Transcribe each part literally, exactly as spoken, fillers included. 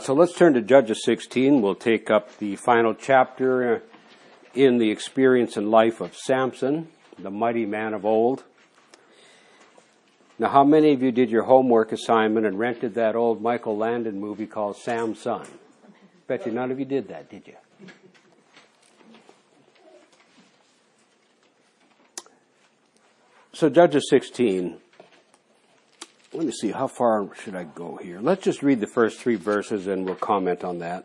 So let's turn to Judges sixteen. We'll take up the final chapter in the experience and life of Samson, the mighty man of old. Now, how many of you did your homework assignment and rented that old Michael Landon movie called Sam's Son? Bet you none of you did that, did you? So Judges sixteen. Let me see, how far should I go here? Let's just read the first three verses and we'll comment on that.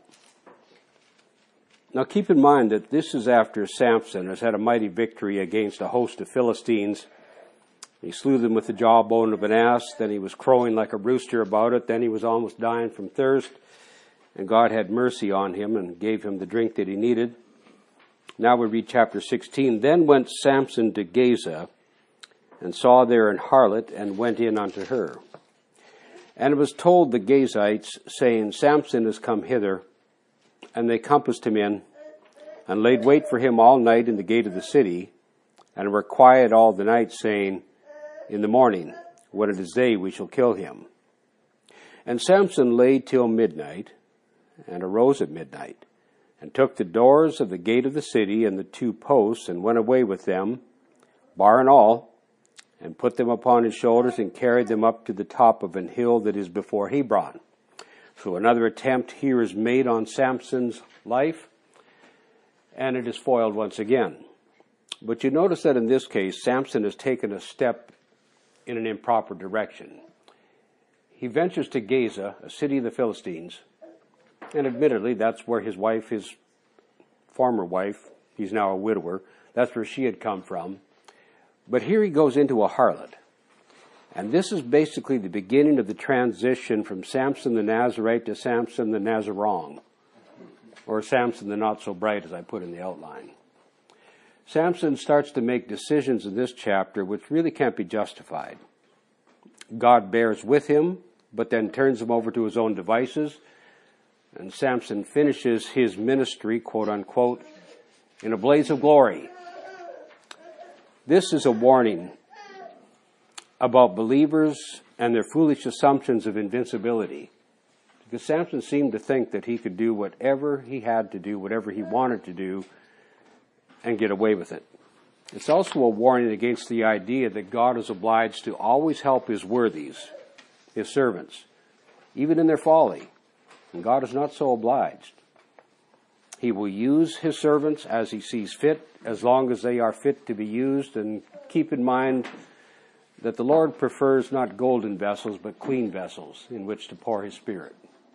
Now keep in mind that this is after Samson has had a mighty victory against a host of Philistines. He slew them with the jawbone of an ass, then he was crowing like a rooster about it, then he was almost dying from thirst, and God had mercy on him and gave him the drink that he needed. Now we read chapter sixteen. Then went Samson to Gaza, and saw there an harlot, and went in unto her. And it was told the Gazites, saying, Samson is come hither. And they compassed him in, and laid wait for him all night in the gate of the city, and were quiet all the night, saying, In the morning, when it is day, we shall kill him. And Samson lay till midnight, and arose at midnight, and took the doors of the gate of the city and the two posts, and went away with them, bar and all, and put them upon his shoulders, and carried them up to the top of an hill that is before Hebron. So another attempt here is made on Samson's life, and it is foiled once again. But you notice that in this case, Samson has taken a step in an improper direction. He ventures to Gaza, a city of the Philistines, and admittedly, that's where his wife, his former wife, he's now a widower, that's where she had come from. But here he goes into a harlot. And this is basically the beginning of the transition from Samson the Nazarite to Samson the Nazarong, or Samson the not so bright, as I put in the outline. Samson starts to make decisions in this chapter which really can't be justified. God bears with him, but then turns him over to his own devices, and Samson finishes his ministry, quote unquote, in a blaze of glory. This is a warning about believers and their foolish assumptions of invincibility. Because Samson seemed to think that he could do whatever he had to do, whatever he wanted to do, and get away with it. It's also a warning against the idea that God is obliged to always help his worthies, his servants, even in their folly. And God is not so obliged. He will use his servants as he sees fit, as long as they are fit to be used. And keep in mind that the Lord prefers not golden vessels, but clean vessels in which to pour his Spirit.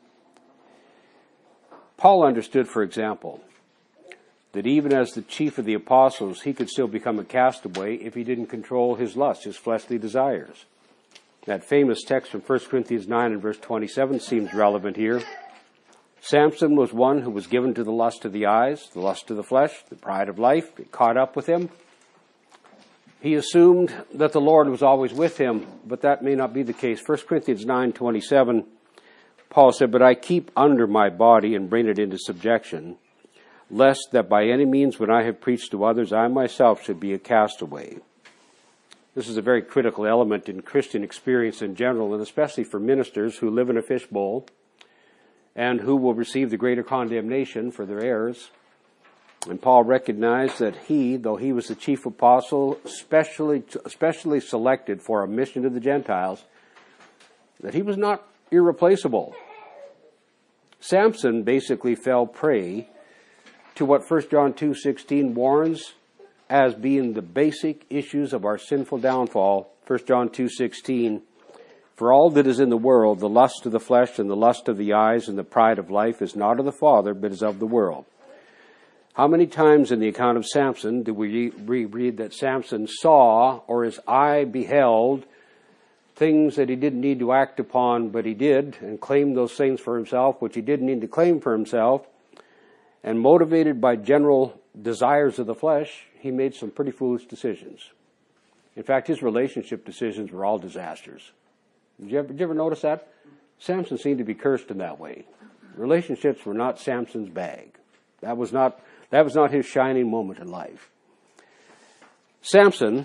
Paul understood, for example, that even as the chief of the apostles, he could still become a castaway if he didn't control his lusts, his fleshly desires. That famous text from First Corinthians nine and verse twenty-seven seems relevant here. Samson was one who was given to the lust of the eyes, the lust of the flesh, the pride of life. It caught up with him. He assumed that the Lord was always with him, but that may not be the case. First Corinthians nine twenty-seven, Paul said, But I keep under my body and bring it into subjection, lest that by any means when I have preached to others, I myself should be a castaway. This is a very critical element in Christian experience in general, and especially for ministers who live in a fishbowl, and who will receive the greater condemnation for their errors. And Paul recognized that he, though he was the chief apostle, specially, specially selected for a mission to the Gentiles, that he was not irreplaceable. Samson basically fell prey to what First John two sixteen warns as being the basic issues of our sinful downfall. First John two sixteen, For all that is in the world, the lust of the flesh and the lust of the eyes and the pride of life is not of the Father, but is of the world. How many times in the account of Samson do we read that Samson saw, or his eye beheld, things that he didn't need to act upon, but he did, and claimed those things for himself, which he didn't need to claim for himself, and motivated by general desires of the flesh, he made some pretty foolish decisions. In fact, his relationship decisions were all disasters. Did you ever, did you ever notice that? Samson seemed to be cursed in that way. Relationships were not Samson's bag. That was not, that was not his shining moment in life. Samson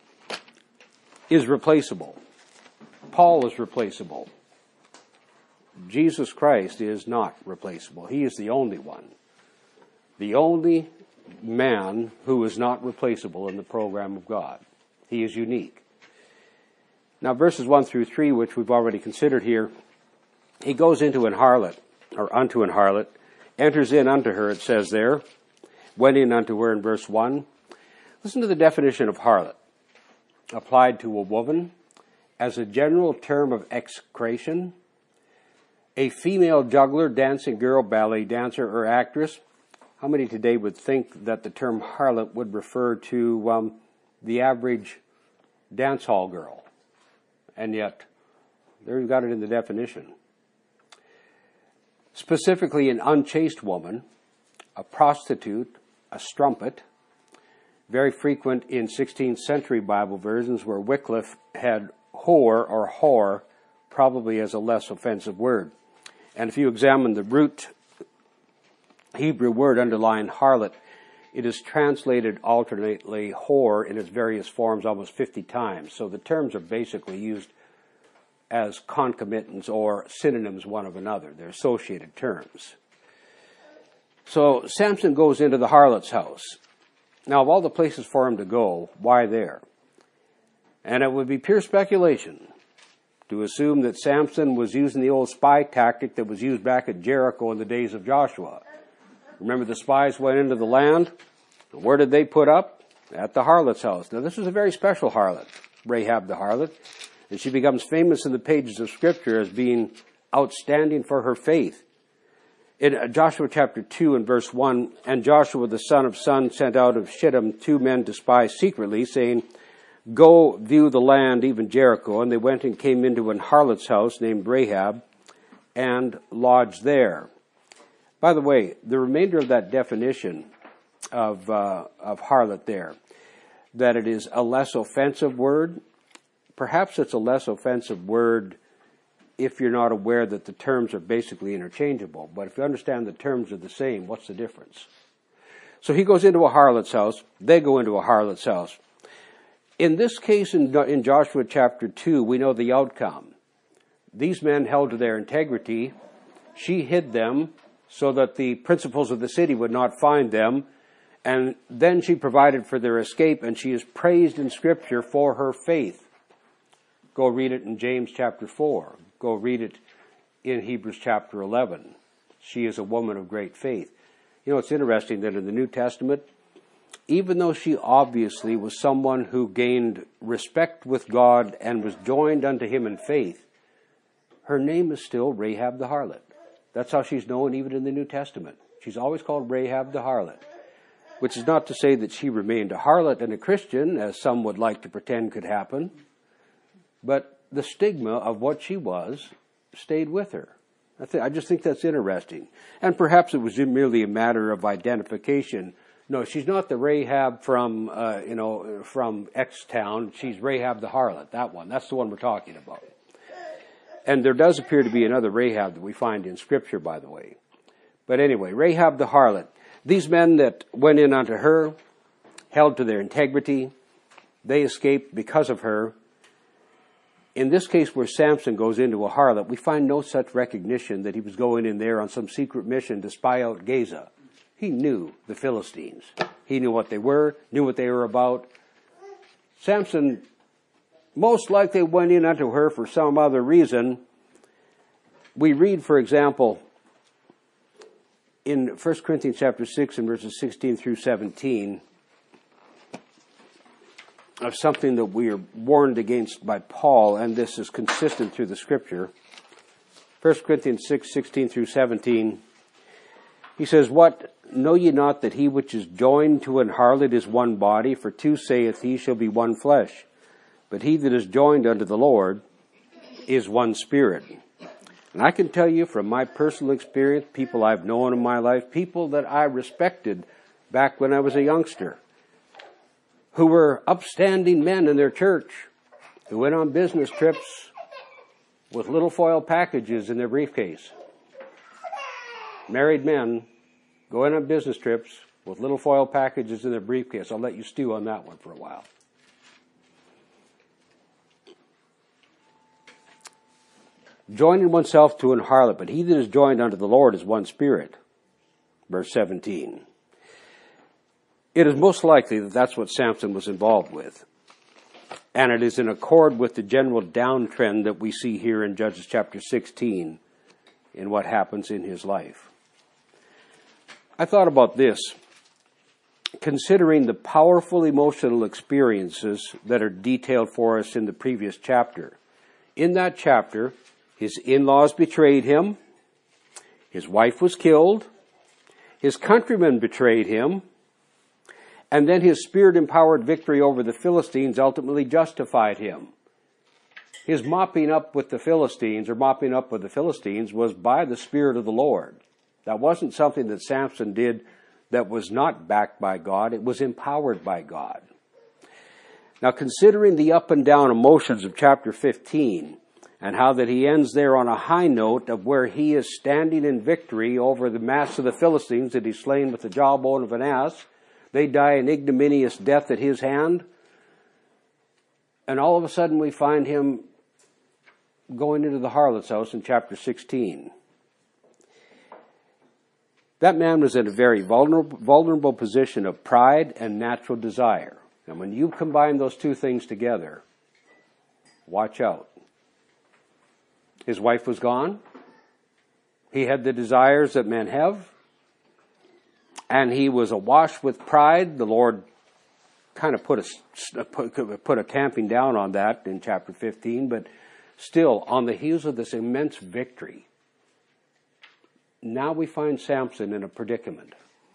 is replaceable. Paul is replaceable. Jesus Christ is not replaceable. He is the only one. The only man who is not replaceable in the program of God. He is unique. Now, verses one through three, which we've already considered here, he goes into an harlot, or unto an harlot, enters in unto her, it says there, went in unto her in verse one. Listen to the definition of harlot, applied to a woman as a general term of execration, a female juggler, dancing girl, ballet dancer, or actress. How many today would think that the term harlot would refer to um, the average dance hall girl? And yet, there you've got it in the definition. Specifically, an unchaste woman, a prostitute, a strumpet, very frequent in sixteenth century Bible versions where Wycliffe had whore or whore probably as a less offensive word. And if you examine the root Hebrew word underlined harlot, it is translated alternately whore in its various forms almost fifty times. So the terms are basically used as concomitants or synonyms one of another. They're associated terms. So Samson goes into the harlot's house. Now, of all the places for him to go, why there? And it would be pure speculation to assume that Samson was using the old spy tactic that was used back at Jericho in the days of Joshua. Remember, the spies went into the land. Where did they put up? At the harlot's house. Now, this was a very special harlot, Rahab the harlot, and she becomes famous in the pages of Scripture as being outstanding for her faith. In Joshua chapter two and verse one, and Joshua the son of Nun sent out of Shittim two men to spy secretly, saying, Go view the land, even Jericho. And they went and came into an harlot's house named Rahab and lodged there. By the way, the remainder of that definition of, uh, of harlot there, that it is a less offensive word, perhaps it's a less offensive word if you're not aware that the terms are basically interchangeable. But if you understand the terms are the same, what's the difference? So he goes into a harlot's house. They go into a harlot's house. In this case, in, in Joshua chapter two, we know the outcome. These men held to their integrity. She hid them so that the principals of the city would not find them. And then she provided for their escape, and she is praised in Scripture for her faith. Go read it in James chapter four. Go read it in Hebrews chapter eleven. She is a woman of great faith. You know, it's interesting that in the New Testament, even though she obviously was someone who gained respect with God and was joined unto him in faith, her name is still Rahab the harlot. That's how she's known even in the New Testament. She's always called Rahab the harlot, which is not to say that she remained a harlot and a Christian, as some would like to pretend could happen, but the stigma of what she was stayed with her. I, th- I just think that's interesting. And perhaps it was merely a matter of identification. No, she's not the Rahab from, uh, you know, from X town. She's Rahab the harlot, that one. That's the one we're talking about. And there does appear to be another Rahab that we find in Scripture, by the way. But anyway, Rahab the harlot. These men that went in unto her, held to their integrity. They escaped because of her. In this case where Samson goes into a harlot, we find no such recognition that he was going in there on some secret mission to spy out Gaza. He knew the Philistines. He knew what they were, knew what they were about. Samson most likely went in unto her for some other reason. We read, for example, in First Corinthians chapter six and verses sixteen through seventeen, of something that we are warned against by Paul, and this is consistent through the Scripture. First Corinthians six, sixteen through seventeen, he says, What, know ye not that he which is joined to an harlot is one body? For two, saith he, shall be one flesh. But he that is joined unto the Lord is one spirit. And I can tell you from my personal experience, people I've known in my life, people that I respected back when I was a youngster, who were upstanding men in their church, who went on business trips with little foil packages in their briefcase. Married men going on business trips with little foil packages in their briefcase. I'll let you stew on that one for a while. joining oneself to an harlot, but he that is joined unto the Lord is one spirit. Verse seventeen. It is most likely that that's what Samson was involved with. And it is in accord with the general downtrend that we see here in Judges chapter sixteen in what happens in his life. I thought about this, considering the powerful emotional experiences that are detailed for us in the previous chapter. In that chapter, his in-laws betrayed him, his wife was killed, his countrymen betrayed him, and then his spirit-empowered victory over the Philistines ultimately justified him. His mopping up with the Philistines, or mopping up with the Philistines, was by the Spirit of the Lord. That wasn't something that Samson did that was not backed by God. It was empowered by God. Now, considering the up and down emotions of chapter fifteen, and how that he ends there on a high note of where he is standing in victory over the mass of the Philistines that he's slain with the jawbone of an ass. They die an ignominious death at his hand. And all of a sudden we find him going into the harlot's house in chapter sixteen. That man was in a very vulnerable, vulnerable position of pride and natural desire. And when you combine those two things together, watch out. His wife was gone. He had the desires that men have. And he was awash with pride. The Lord kind of put a, put a tamping down on that in chapter fifteen. But still, on the heels of this immense victory, now we find Samson in a predicament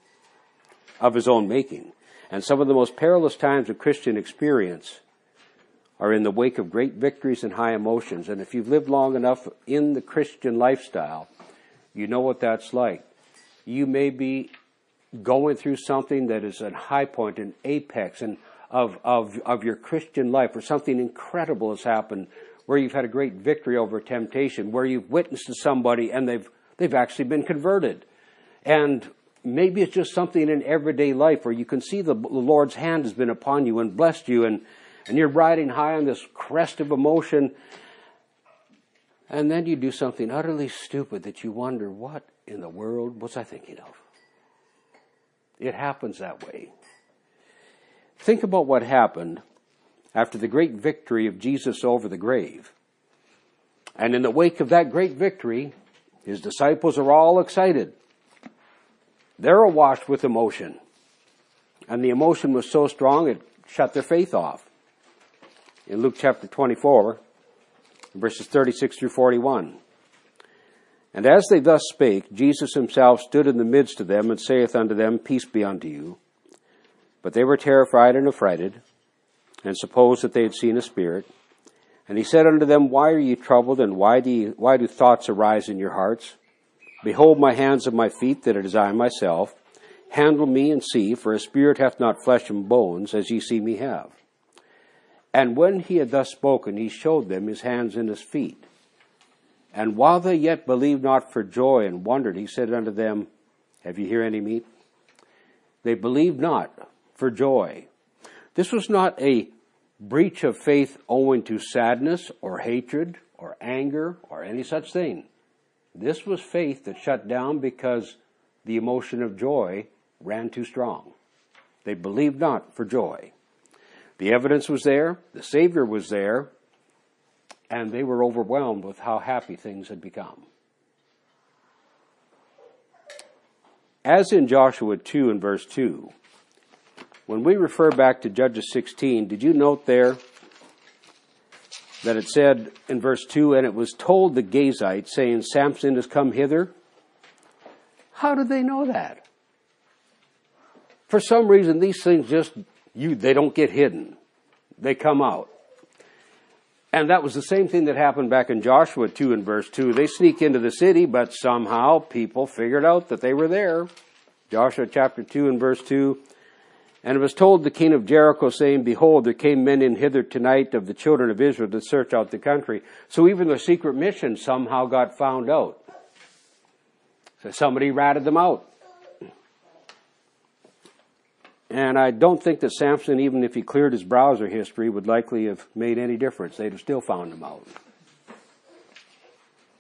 of his own making. And some of the most perilous times of Christian experience are in the wake of great victories and high emotions. And if you've lived long enough in the Christian lifestyle, you know what that's like. You may be going through something that is a high point, an apex and of, of, of your Christian life, where something incredible has happened, where you've had a great victory over temptation, where you've witnessed to somebody and they've they've actually been converted. And maybe it's just something in everyday life where you can see the, the Lord's hand has been upon you and blessed you, and, and you're riding high on this crest of emotion, and then you do something utterly stupid that you wonder, what in the world was I thinking of? It happens that way. Think about what happened after the great victory of Jesus over the grave. And in the wake of that great victory, his disciples are all excited. They're awash with emotion. And the emotion was so strong it shut their faith off. In Luke chapter twenty-four, verses thirty-six through forty-one. And as they thus spake, Jesus himself stood in the midst of them, and saith unto them, Peace be unto you. But they were terrified and affrighted, and supposed that they had seen a spirit. And he said unto them, Why are ye troubled, and why do ye, why do thoughts arise in your hearts? Behold my hands and my feet, that it is I myself. Handle me and see, for a spirit hath not flesh and bones, as ye see me have. And when he had thus spoken, he showed them his hands and his feet. And while they yet believed not for joy and wondered, he said unto them, Have ye here any meat? They believed not for joy. This was not a breach of faith owing to sadness or hatred or anger or any such thing. This was faith that shut down because the emotion of joy ran too strong. They believed not for joy. The evidence was there, the Savior was there, and they were overwhelmed with how happy things had become. As in Joshua two and verse two, when we refer back to Judges sixteen, did you note there that it said in verse two, And it was told the Gazites, saying, Samson has come hither? How did they know that? For some reason, these things just, you they don't get hidden. They come out. And that was the same thing that happened back in Joshua two and verse two. They sneak into the city, but somehow people figured out that they were there. Joshua chapter two and verse two. And it was told the king of Jericho, saying, Behold, there came men in hither tonight of the children of Israel to search out the country. So even the secret mission somehow got found out. So somebody ratted them out. And I don't think that Samson, even if he cleared his browser history, would likely have made any difference. They'd have still found him out.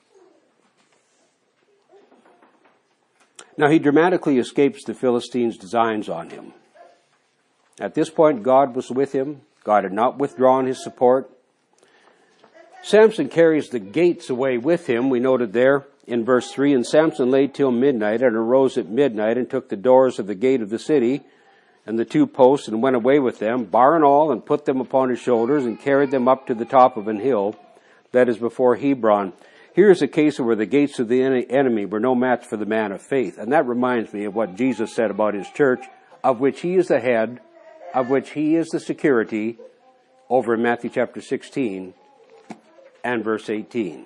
Now he dramatically escapes the Philistines' designs on him. At this point, God was with him. God had not withdrawn his support. Samson carries the gates away with him. We noted there in verse three, and Samson lay till midnight and arose at midnight and took the doors of the gate of the city and the two posts and went away with them, bar and all, and put them upon his shoulders and carried them up to the top of an hill that is before Hebron. Here's a case where the gates of the enemy were no match for the man of faith. And that reminds me of what Jesus said about his church, of which he is the head, of which he is the security, over in Matthew chapter sixteen and verse eighteen.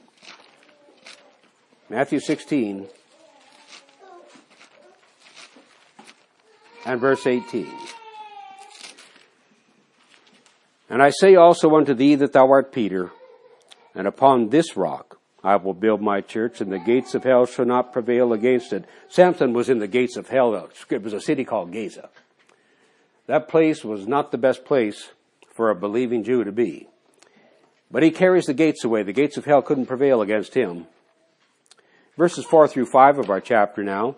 Matthew sixteen and verse eighteen. And I say also unto thee that thou art Peter, and upon this rock I will build my church, and the gates of hell shall not prevail against it. Samson was in the gates of hell. It was a city called Gaza. That place was not the best place for a believing Jew to be. But he carries the gates away. The gates of hell couldn't prevail against him. Verses four through five of our chapter now.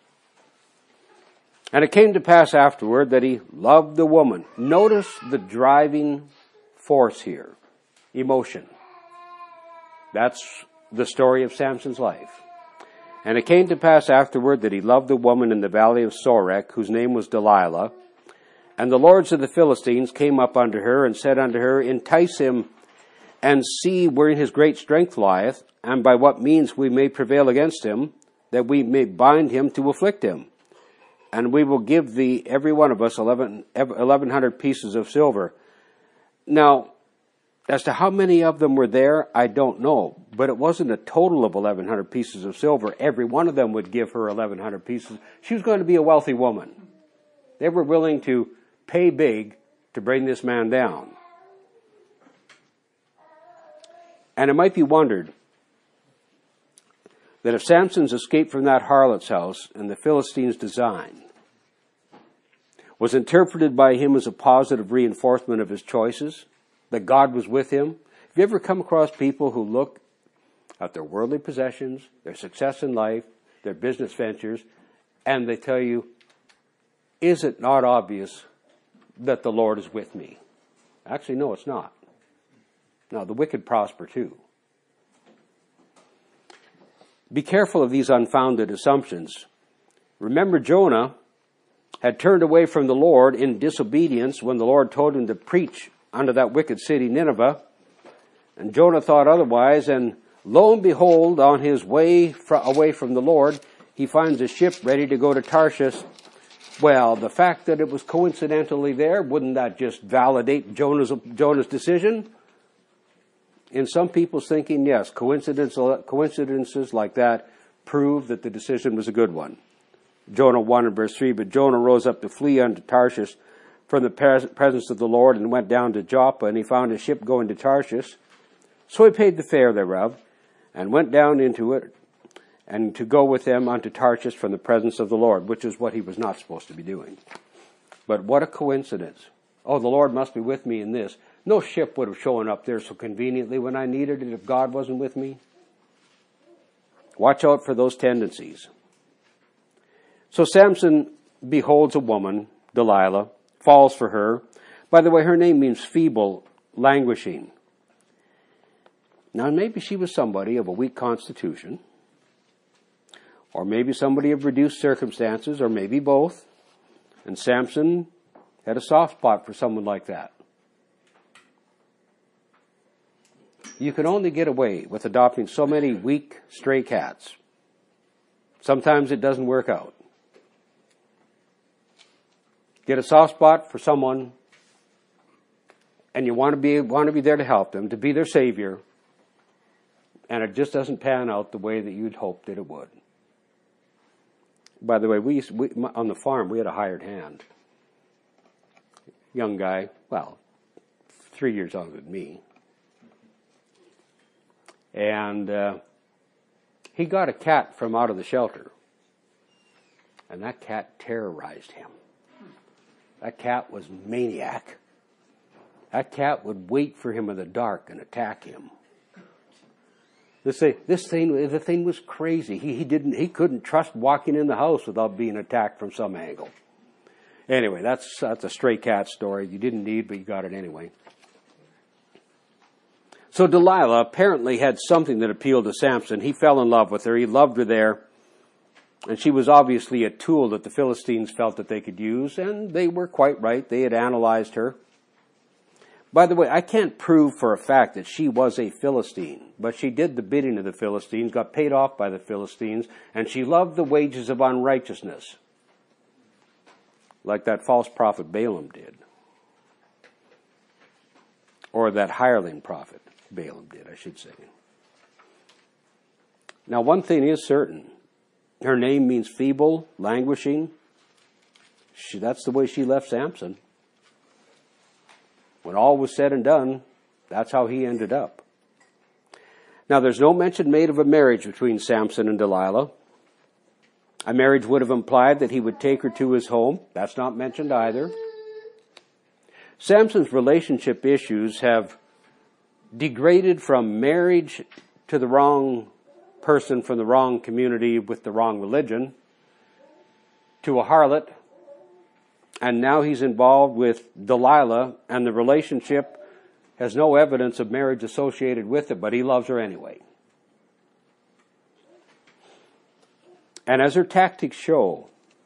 And it came to pass afterward that he loved the woman. Notice the driving force here. Emotion. That's the story of Samson's life. And it came to pass afterward that he loved the woman in the valley of Sorek, whose name was Delilah. And the lords of the Philistines came up unto her and said unto her, entice him and see wherein his great strength lieth, and by what means we may prevail against him, that we may bind him to afflict him. And we will give thee, every one of us, eleven, eleven hundred pieces of silver. Now, as to how many of them were there, I don't know. But it wasn't a total of eleven hundred pieces of silver. Every one of them would give her eleven hundred pieces. She was going to be a wealthy woman. They were willing to pay big to bring this man down. And it might be wondered that if Samson's escape from that harlot's house and the Philistines' design was interpreted by him as a positive reinforcement of his choices, that God was with him. Have you ever come across people who look at their worldly possessions, their success in life, their business ventures, and they tell you, is it not obvious that the Lord is with me? Actually, no, it's not. Now, the wicked prosper too. Be careful of these unfounded assumptions. Remember, Jonah had turned away from the Lord in disobedience when the Lord told him to preach unto that wicked city, Nineveh. And Jonah thought otherwise, and lo and behold, on his way fr- away from the Lord, he finds a ship ready to go to Tarshish. Well, the fact that it was coincidentally there, wouldn't that just validate Jonah's, Jonah's decision? In some people's thinking, yes, coincidence, coincidences like that prove that the decision was a good one. Jonah one and verse three, but Jonah rose up to flee unto Tarshish from the presence of the Lord, and went down to Joppa, and he found a ship going to Tarshish. So he paid the fare thereof, and went down into it, and to go with them unto Tarshish from the presence of the Lord, which is what he was not supposed to be doing. But what a coincidence. Oh, the Lord must be with me in this. No ship would have shown up there so conveniently when I needed it if God wasn't with me. Watch out for those tendencies. So Samson beholds a woman, Delilah, falls for her. By the way, her name means feeble, languishing. Now, maybe she was somebody of a weak constitution, or maybe somebody of reduced circumstances, or maybe both. And Samson had a soft spot for someone like that. You can only get away with adopting so many weak stray cats. Sometimes it doesn't work out. Get a soft spot for someone, and you want to be want to be there to help them, to be their savior, and it just doesn't pan out the way that you'd hoped that it would. By the way, we, used, we on the farm we had a hired hand, young guy, well, three years younger than me, and uh, he got a cat from out of the shelter, and that cat terrorized him. That cat was maniac. That cat would wait for him in the dark and attack him. This thing, this thing, the thing was crazy. He, he didn't, he couldn't trust walking in the house without being attacked from some angle. Anyway, that's, that's a stray cat story you didn't need, but you got it anyway. So Delilah apparently had something that appealed to Samson. He fell in love with her. He loved her there. And she was obviously a tool that the Philistines felt that they could use, and they were quite right. They had analyzed her. By the way, I can't prove for a fact that she was a Philistine, but she did the bidding of the Philistines, got paid off by the Philistines, and she loved the wages of unrighteousness, like that false prophet Balaam did, or that hireling prophet Balaam did, I should say. Now, one thing is certain. Her name means feeble, languishing. She, that's the way she left Samson. When all was said and done, that's how he ended up. Now, there's no mention made of a marriage between Samson and Delilah. A marriage would have implied that he would take her to his home. That's not mentioned either. Samson's relationship issues have degraded from marriage to the wrong person from the wrong community with the wrong religion to a harlot. And now he's involved with Delilah, and the relationship has no evidence of marriage associated with it, but he loves her anyway. And as her tactics show,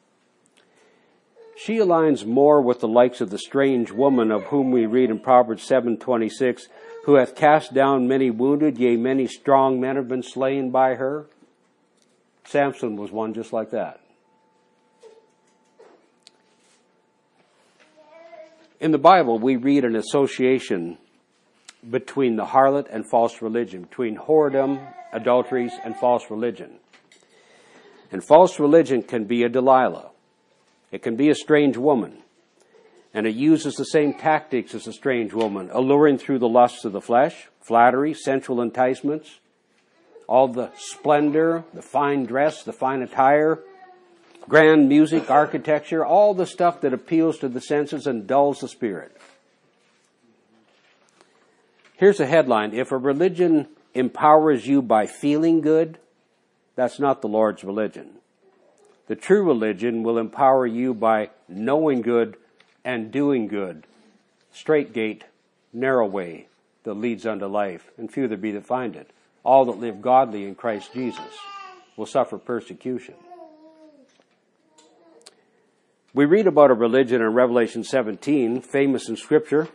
she aligns more with the likes of the strange woman of whom we read in Proverbs seven twenty-six, who hath cast down many wounded, yea, many strong men have been slain by her. Samson was one just like that. In the Bible, we read an association between the harlot and false religion, between whoredom, adulteries, and false religion. And false religion can be a Delilah. It can be a strange woman. And it uses the same tactics as a strange woman, alluring through the lusts of the flesh, flattery, sensual enticements, all the splendor, the fine dress, the fine attire, grand music, architecture, all the stuff that appeals to the senses and dulls the spirit. Here's a headline. If a religion empowers you by feeling good, that's not the Lord's religion. The true religion will empower you by knowing good and doing good. Straight gate, narrow way that leads unto life, and few there be that find it. All that live godly in Christ Jesus will suffer persecution. We read about a religion in Revelation seventeen, famous in Scripture,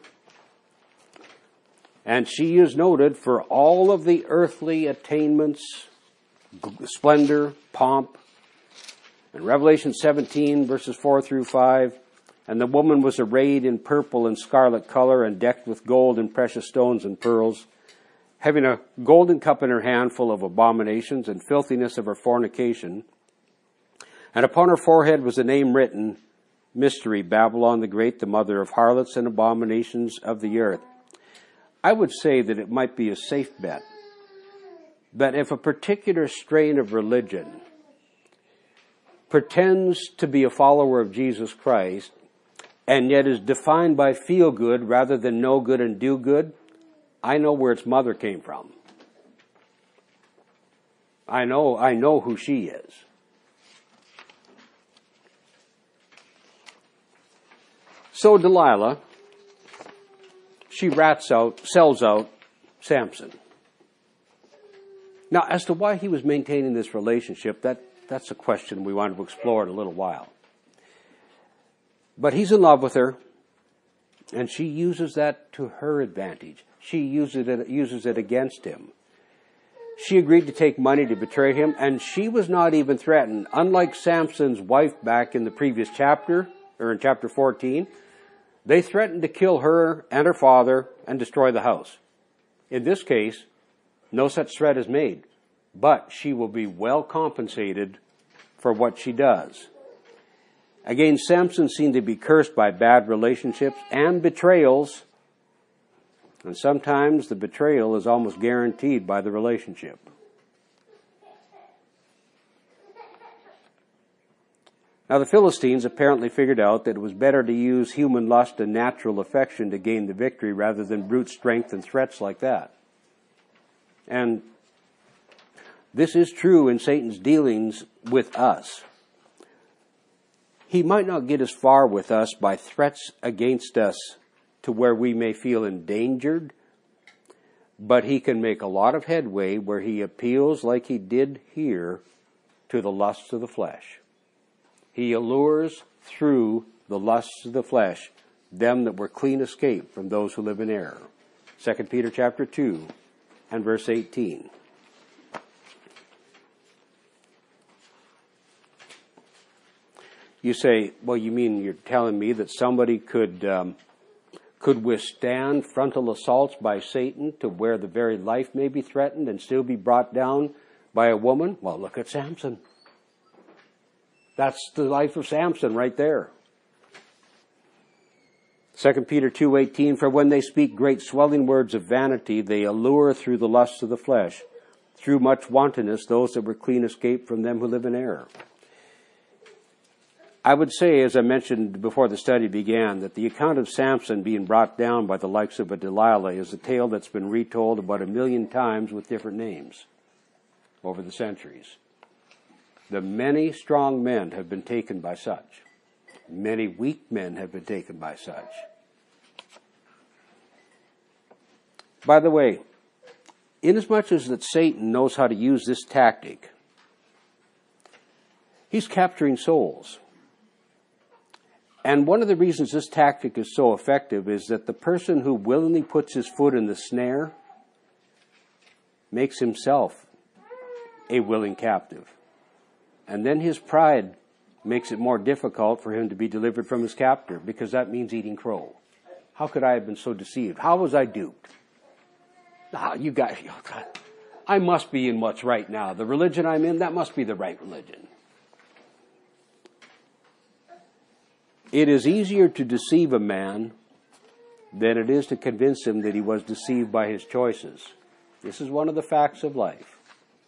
and she is noted for all of the earthly attainments, splendor, pomp. In Revelation seventeen, verses four through five, and the woman was arrayed in purple and scarlet color and decked with gold and precious stones and pearls, having a golden cup in her hand full of abominations and filthiness of her fornication. And upon her forehead was a name written, Mystery, Babylon the Great, the mother of harlots and abominations of the earth. I would say that it might be a safe bet that if a particular strain of religion pretends to be a follower of Jesus Christ and yet is defined by feel good rather than know good and do good, I know where its mother came from. I know, I know who she is. So Delilah, she rats out, sells out Samson. Now, as to why he was maintaining this relationship, that, that's a question we want to explore in a little while. But he's in love with her, and she uses that to her advantage. She uses it, uses it against him. She agreed to take money to betray him, and she was not even threatened. Unlike Samson's wife back in the previous chapter, or in chapter fourteen, they threatened to kill her and her father and destroy the house. In this case, no such threat is made, but she will be well compensated for what she does. Again, Samson seemed to be cursed by bad relationships and betrayals, and sometimes the betrayal is almost guaranteed by the relationship. Now, the Philistines apparently figured out that it was better to use human lust and natural affection to gain the victory rather than brute strength and threats like that. And This is true in Satan's dealings with us. He might not get as far with us by threats against us to where we may feel endangered, but he can make a lot of headway where he appeals, like he did here, to the lusts of the flesh. He allures through the lusts of the flesh them that were clean escaped from those who live in error. Second Peter chapter two and verse eighteen. You say, well, you mean you're telling me that somebody could um, could withstand frontal assaults by Satan to where the very life may be threatened and still be brought down by a woman? Well, look at Samson. That's the life of Samson right there. Second Peter two eighteen, for when they speak great swelling words of vanity, they allure through the lusts of the flesh, through much wantonness, those that were clean escaped from them who live in error. I would say, as I mentioned before the study began, that the account of Samson being brought down by the likes of a Delilah is a tale that's been retold about a million times with different names over the centuries. The many strong men have been taken by such. Many weak men have been taken by such. By the way, inasmuch as that Satan knows how to use this tactic, he's capturing souls. And one of the reasons this tactic is so effective is that the person who willingly puts his foot in the snare makes himself a willing captive. And then his pride makes it more difficult for him to be delivered from his captor, because that means eating crow. How could I have been so deceived? How was I duped? Ah, you guys, I must be in what's right now. The religion I'm in, that must be the right religion. It is easier to deceive a man than it is to convince him that he was deceived by his choices. This is one of the facts of life.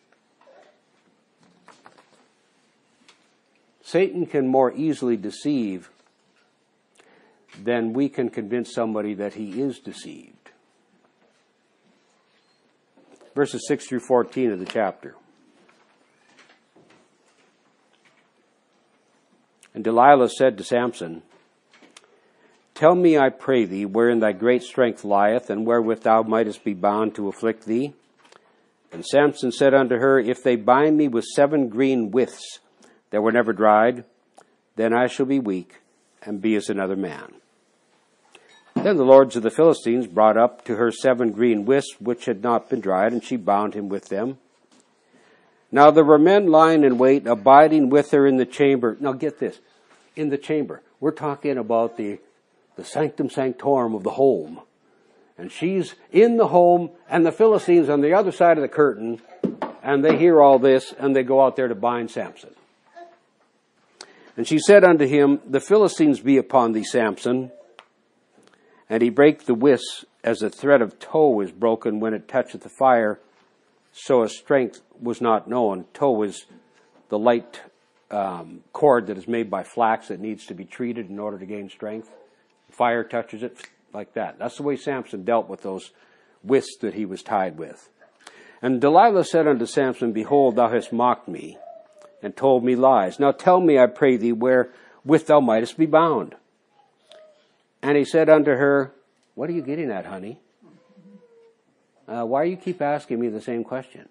Satan can more easily deceive than we can convince somebody that he is deceived. Verses six through fourteen of the chapter. And Delilah said to Samson, tell me, I pray thee, wherein thy great strength lieth, and wherewith thou mightest be bound to afflict thee. And Samson said unto her, if they bind me with seven green withs that were never dried, then I shall be weak, and be as another man. Then the lords of the Philistines brought up to her seven green withs which had not been dried, and she bound him with them. Now there were men lying in wait, abiding with her in the chamber. Now get this, in the chamber. We're talking about the, the sanctum sanctorum of the home. And she's in the home, and the Philistines on the other side of the curtain, and they hear all this, and they go out there to bind Samson. And she said unto him, the Philistines be upon thee, Samson. And he brake the withs as a thread of tow is broken when it toucheth the fire, so as strength was not known. Tow is the light um, cord that is made by flax that needs to be treated in order to gain strength. Fire touches it like that. That's the way Samson dealt with those withs that he was tied with. And Delilah said unto Samson, behold, thou hast mocked me, and told me lies. Now tell me, I pray thee, wherewith thou mightest be bound. And he said unto her, what are you getting at, honey? Uh, why do you keep asking me the same question?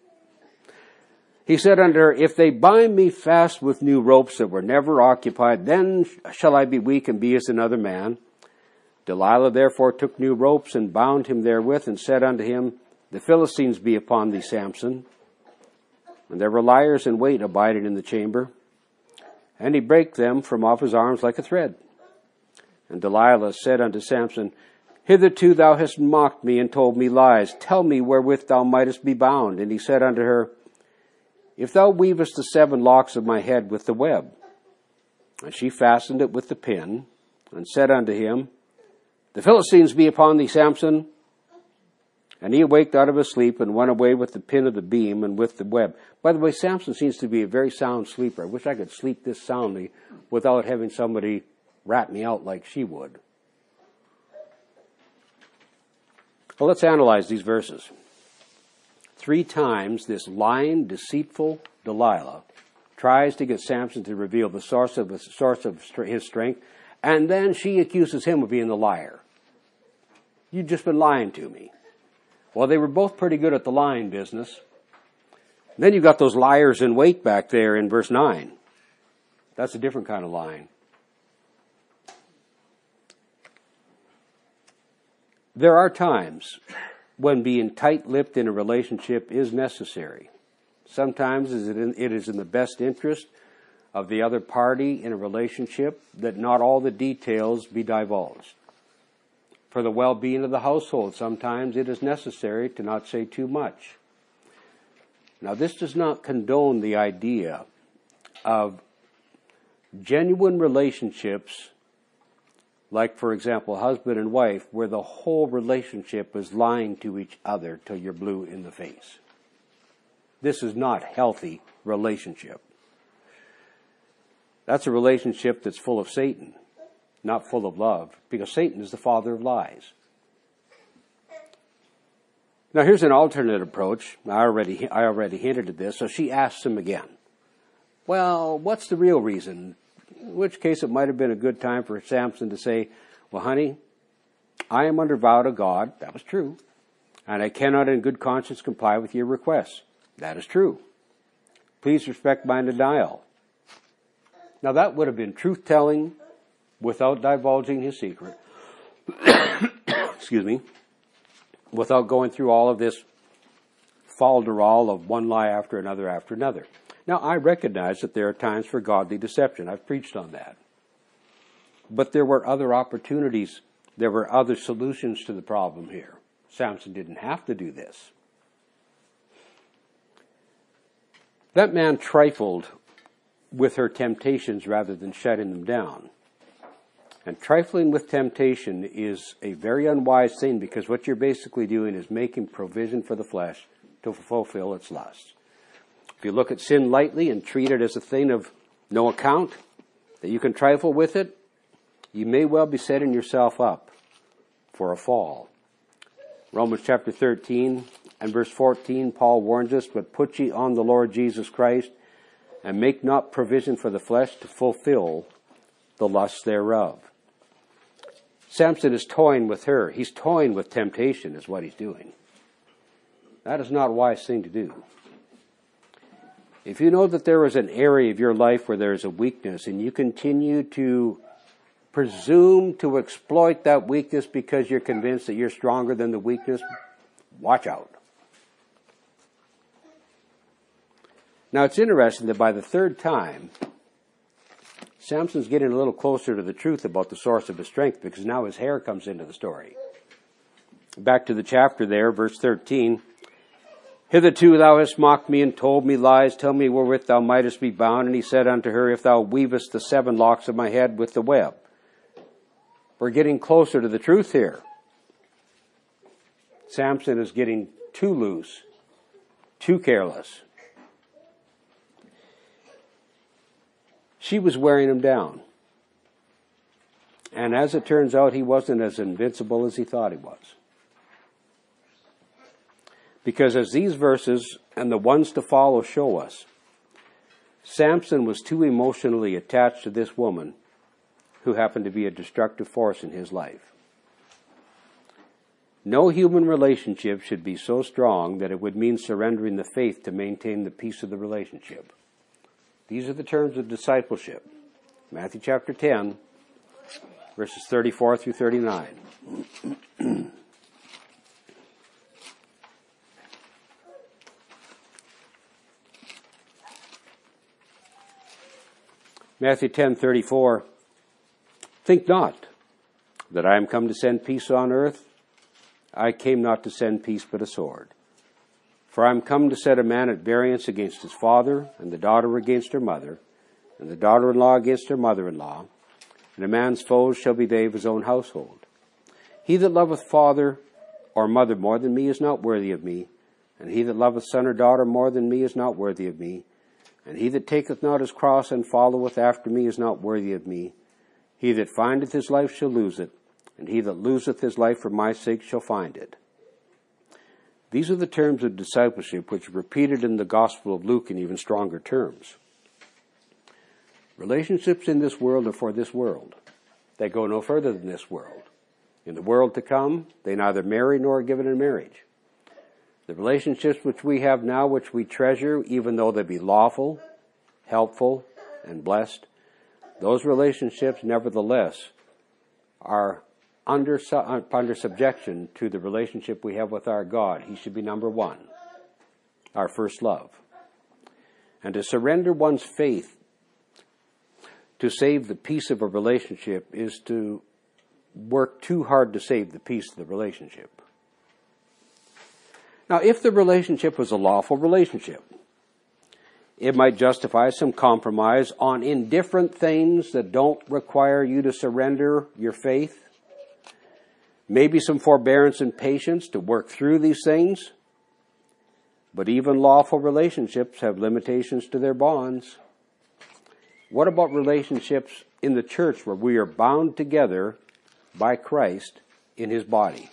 He said unto her, if they bind me fast with new ropes that were never occupied, then shall I be weak and be as another man. Delilah therefore took new ropes and bound him therewith, and said unto him, the Philistines be upon thee, Samson. And there were liers in wait abiding in the chamber. And he brake them from off his arms like a thread. And Delilah said unto Samson, hitherto thou hast mocked me and told me lies. Tell me wherewith thou mightest be bound. And he said unto her, if thou weavest the seven locks of my head with the web. And she fastened it with the pin, and said unto him, the Philistines be upon thee, Samson. And he awaked out of his sleep, and went away with the pin of the beam and with the web. By the way, Samson seems to be a very sound sleeper. I wish I could sleep this soundly without having somebody rat me out like she would. Well, let's analyze these verses. three times this lying, deceitful Delilah tries to get Samson to reveal the source of the source of his strength, and then she accuses him of being the liar. You've just been lying to me. Well, they were both pretty good at the lying business. Then you've got those liars in wait back there in verse nine. That's a different kind of lying. There are times when being tight-lipped in a relationship is necessary. Sometimes it is in the best interest of the other party in a relationship that not all the details be divulged. For the well-being of the household, sometimes it is necessary to not say too much. Now, this does not condone the idea of genuine relationships, like, for example, husband and wife, where the whole relationship is lying to each other till you're blue in the face. This is not healthy relationship. That's a relationship that's full of Satan, not full of love, because Satan is the father of lies. Now, here's an alternate approach. I already, I already hinted at this. So she asks him again, well, what's the real reason? In which case it might have been a good time for Samson to say, well, honey, I am under vow to God. That was true. And I cannot in good conscience comply with your requests. That is true. Please respect my denial. Now, that would have been truth-telling without divulging his secret. Excuse me. Without going through all of this falderall of one lie after another after another. Now, I recognize that there are times for godly deception. I've preached on that. But there were other opportunities. There were other solutions to the problem here. Samson didn't have to do this. That man trifled with her temptations rather than shutting them down. And trifling with temptation is a very unwise thing, because what you're basically doing is making provision for the flesh to fulfill its lusts. If you look at sin lightly and treat it as a thing of no account, that you can trifle with it, you may well be setting yourself up for a fall. Romans chapter thirteen and verse fourteen, Paul warns us, but put ye on the Lord Jesus Christ, and make not provision for the flesh to fulfill the lusts thereof. Samson is toying with her. He's toying with temptation is what he's doing. That is not a wise thing to do. If you know that there is an area of your life where there is a weakness, and you continue to presume to exploit that weakness because you're convinced that you're stronger than the weakness, watch out. Now, it's interesting that by the third time, Samson's getting a little closer to the truth about the source of his strength, because now his hair comes into the story. Back to the chapter there, verse thirteen. Hitherto thou hast mocked me and told me lies. Tell me wherewith thou mightest be bound. And he said unto her, if thou weavest the seven locks of my head with the web. We're getting closer to the truth here. Samson is getting too loose, too careless. She was wearing him down. And as it turns out, he wasn't as invincible as he thought he was. Because as these verses and the ones to follow show us, Samson was too emotionally attached to this woman who happened to be a destructive force in his life. No human relationship should be so strong that it would mean surrendering the faith to maintain the peace of the relationship. These are the terms of discipleship. Matthew chapter ten, verses thirty-four through thirty-nine. Matthew ten thirty-four. Think not that I am come to send peace on earth. I came not to send peace but a sword. For I am come to set a man at variance against his father, and the daughter against her mother, and the daughter-in-law against her mother-in-law, and a man's foes shall be they of his own household. He that loveth father or mother more than me is not worthy of me, and he that loveth son or daughter more than me is not worthy of me, and he that taketh not his cross and followeth after me is not worthy of me. He that findeth his life shall lose it, and he that loseth his life for my sake shall find it. These are the terms of discipleship which are repeated in the Gospel of Luke in even stronger terms. Relationships in this world are for this world. They go no further than this world. In the world to come, they neither marry nor are given in marriage. The relationships which we have now, which we treasure, even though they be lawful, helpful, and blessed, those relationships, nevertheless, are under, under subjection to the relationship we have with our God. He should be number one, our first love. And to surrender one's faith to save the peace of a relationship is to work too hard to save the peace of the relationship. Now, if the relationship was a lawful relationship, it might justify some compromise on indifferent things that don't require you to surrender your faith. Maybe some forbearance and patience to work through these things. But even lawful relationships have limitations to their bonds. What about relationships in the church where we are bound together by Christ in his body?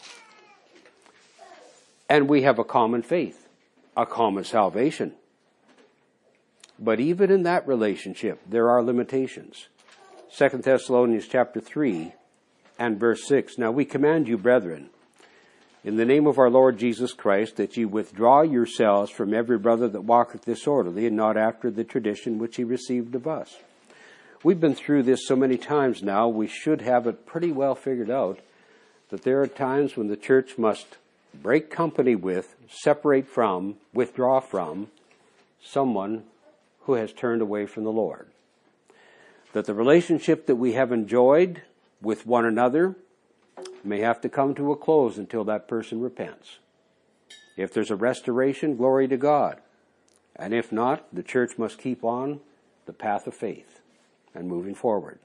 And we have a common faith, a common salvation. But even in that relationship, there are limitations. Second Thessalonians chapter three and verse six. Now we command you, brethren, in the name of our Lord Jesus Christ, that ye withdraw yourselves from every brother that walketh disorderly, and not after the tradition which he received of us. We've been through this so many times now, we should have it pretty well figured out that there are times when the church must break company with, separate from, withdraw from someone who has turned away from the Lord. That the relationship that we have enjoyed with one another may have to come to a close until that person repents. If there's a restoration, glory to God. And if not, the church must keep on the path of faith and moving forward.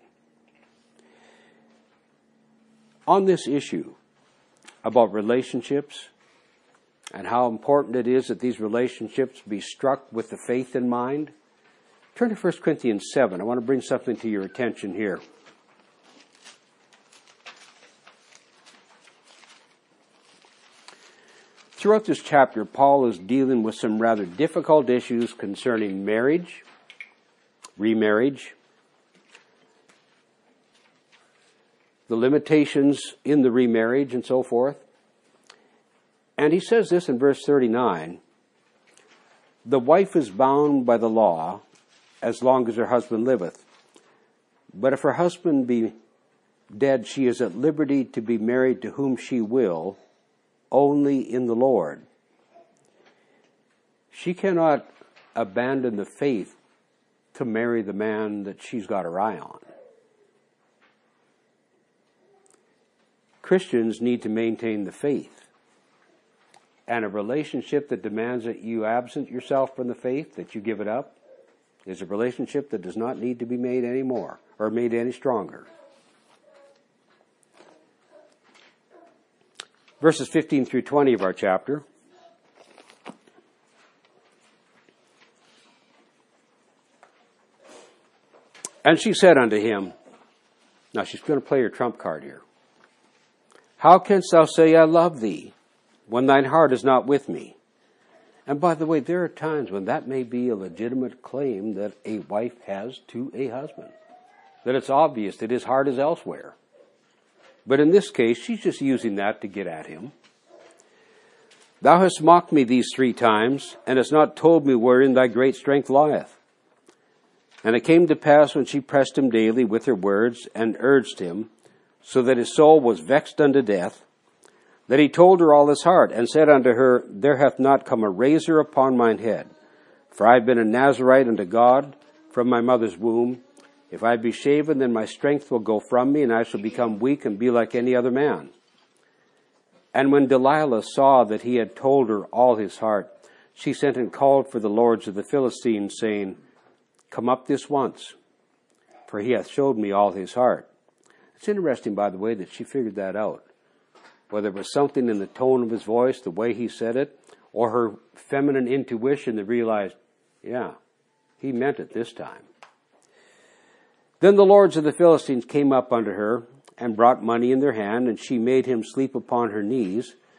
On this issue about relationships and how important it is that these relationships be struck with the faith in mind, turn to First Corinthians seven. I want to bring something to your attention here. Throughout this chapter, Paul is dealing with some rather difficult issues concerning marriage, remarriage, the limitations in the remarriage, and so forth. And he says this in verse thirty-nine, the wife is bound by the law as long as her husband liveth. But if her husband be dead, she is at liberty to be married to whom she will, only in the Lord. She cannot abandon the faith to marry the man that she's got her eye on. Christians need to maintain the faith. And a relationship that demands that you absent yourself from the faith, that you give it up, is a relationship that does not need to be made any more or made any stronger. Verses fifteen through twenty of our chapter. And she said unto him, now she's going to play her trump card here. How canst thou say, I love thee, when thine heart is not with me? And by the way, there are times when that may be a legitimate claim that a wife has to a husband. That it's obvious that his heart is elsewhere. But in this case, she's just using that to get at him. Thou hast mocked me these three times, and hast not told me wherein thy great strength lieth. And it came to pass when she pressed him daily with her words, and urged him, so that his soul was vexed unto death, that he told her all his heart, and said unto her, there hath not come a razor upon mine head, for I have been a Nazarite unto God from my mother's womb. If I be shaven, then my strength will go from me, and I shall become weak and be like any other man. And when Delilah saw that he had told her all his heart, she sent and called for the lords of the Philistines, saying, come up this once, for he hath showed me all his heart. It's interesting, by the way, that she figured that out. Whether it was something in the tone of his voice, the way he said it, or her feminine intuition that realized, yeah, he meant it this time. Then the lords of the Philistines came up unto her, and brought money in their hand, and she made him sleep upon her knees.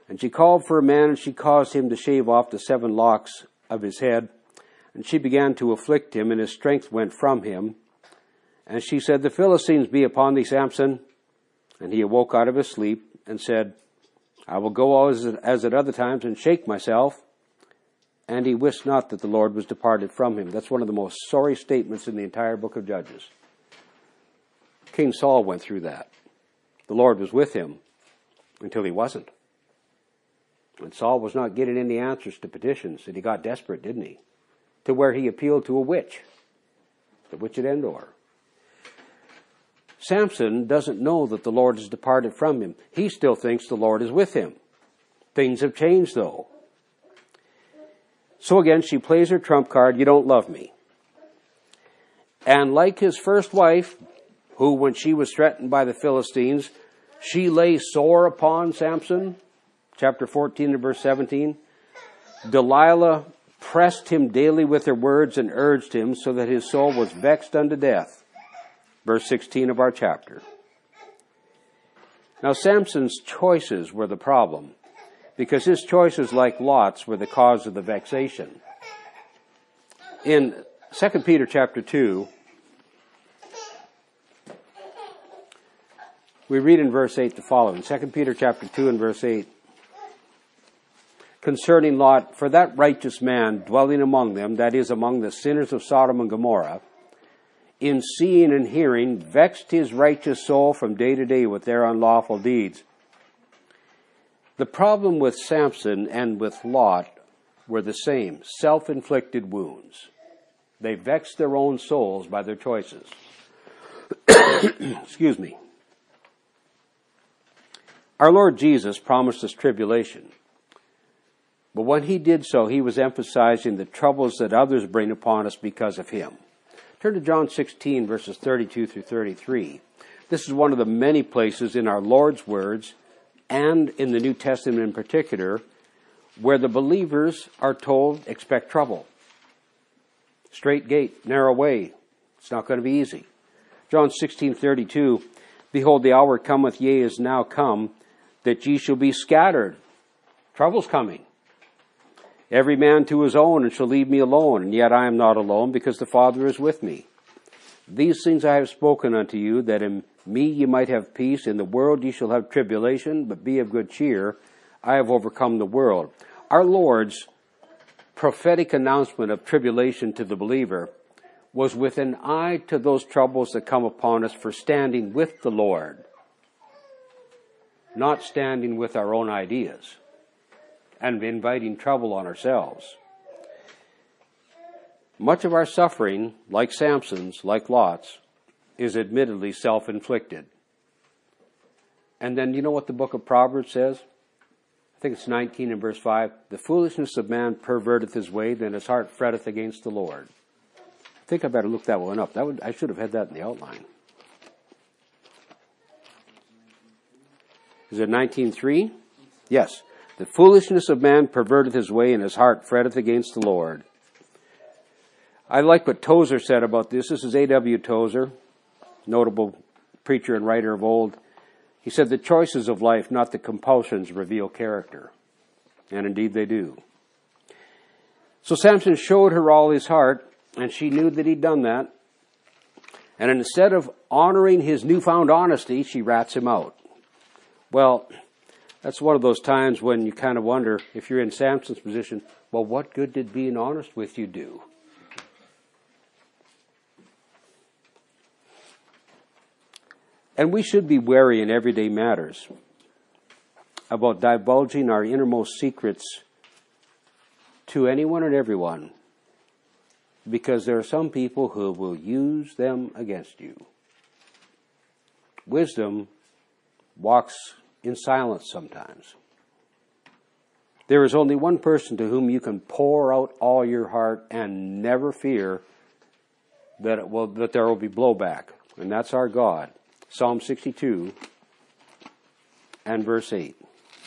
And she called for a man, and she caused him to shave off the seven locks of his head. And she began to afflict him, and his strength went from him. And she said, The Philistines be upon thee, Samson. And he awoke out of his sleep, and said, I will go as, as at other times, and shake myself. And he wist not that the Lord was departed from him. That's one of the most sorry statements in the entire book of Judges. King Saul went through that. The Lord was with him until he wasn't. And Saul was not getting any answers to petitions, and he got desperate, didn't he? To where he appealed to a witch, the witch at Endor. Samson doesn't know that the Lord has departed from him. He still thinks the Lord is with him. Things have changed, though. So again, she plays her trump card, you don't love me. And like his first wife, who when she was threatened by the Philistines, she lay sore upon Samson, chapter fourteen and verse seventeen. Delilah pressed him daily with her words and urged him so that his soul was vexed unto death. Verse sixteen of our chapter. Now Samson's choices were the problem, because his choices, like Lot's, were the cause of the vexation. In Second Peter chapter two, we read in verse eight the following. Second Peter chapter two and verse eight. Concerning Lot, for that righteous man dwelling among them, that is, among the sinners of Sodom and Gomorrah, in seeing and hearing, vexed his righteous soul from day to day with their unlawful deeds. The problem with Samson and with Lot were the same, self-inflicted wounds. They vexed their own souls by their choices. Excuse me. Our Lord Jesus promised us tribulation. But when he did so, he was emphasizing the troubles that others bring upon us because of him. Turn to John sixteen, verses thirty-two through thirty-three. This is one of the many places in our Lord's words, and in the New Testament in particular, where the believers are told, expect trouble. Straight gate, narrow way. It's not going to be easy. John sixteen thirty-two, Behold, the hour cometh, yea, is now come, that ye shall be scattered. Trouble's coming. Every man to his own, and shall leave me alone, and yet I am not alone, because the Father is with me. These things I have spoken unto you, that in me ye might have peace. In the world ye shall have tribulation, but be of good cheer. I have overcome the world. Our Lord's prophetic announcement of tribulation to the believer was with an eye to those troubles that come upon us for standing with the Lord, not standing with our own ideas and inviting trouble on ourselves. Much of our suffering, like Samson's, like Lot's, is admittedly self-inflicted. And then you know what the book of Proverbs says? I think it's nineteen and verse five. The foolishness of man perverteth his way, then his heart fretteth against the Lord. I think I better look that one up. That would, I should have had that in the outline. Is it nineteen three? Yes. The foolishness of man perverteth his way, and his heart fretteth against the Lord. I like what Tozer said about this. This is A W Tozer, notable preacher and writer of old. He said, the choices of life, not the compulsions, reveal character. And indeed they do. So Samson showed her all his heart, and she knew that he'd done that. And instead of honoring his newfound honesty, she rats him out. Well, that's one of those times when you kind of wonder, if you're in Samson's position, well, what good did being honest with you do? And we should be wary in everyday matters about divulging our innermost secrets to anyone and everyone, because there are some people who will use them against you. Wisdom walks in silence sometimes. There is only one person to whom you can pour out all your heart and never fear that it will, that there will be blowback, and that's our God. Psalm sixty-two and verse eight.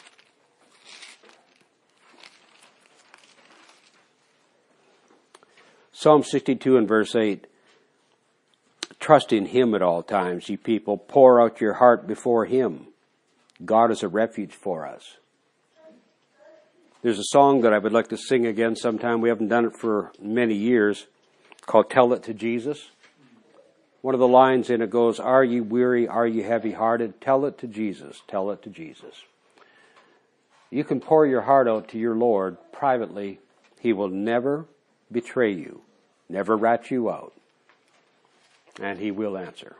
Psalm sixty-two and verse eight. Trust in him at all times, ye people. Pour out your heart before him. God is a refuge for us. There's a song that I would like to sing again sometime. We haven't done it for many years, called Tell It to Jesus. One of the lines in it goes, are you weary, are you heavy-hearted? Tell it to Jesus, tell it to Jesus. You can pour your heart out to your Lord privately. He will never betray you, never rat you out, and He will answer.